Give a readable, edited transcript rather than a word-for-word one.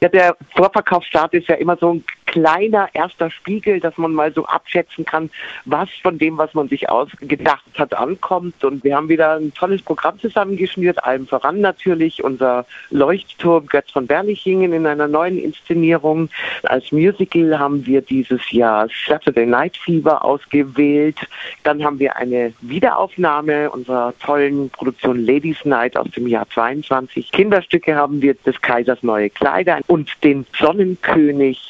Ja, der Vorverkaufsstart ist ja immer so ein kleiner erster Spiegel, dass man mal so abschätzen kann, was von dem, was man sich ausgedacht hat, ankommt. Und wir haben wieder ein tolles Programm zusammengeschnürt, allem voran natürlich unser Leuchtturm Götz von Berlichingen in einer neuen Inszenierung. Als Musical haben wir dieses Jahr Saturday Night Fever ausgewählt. Dann haben wir eine Wiederaufnahme unserer tollen Produktion Ladies Night aus dem Jahr 22. Kinderstücke haben wir des Kaisers neue Kleider und den Sonnenkönig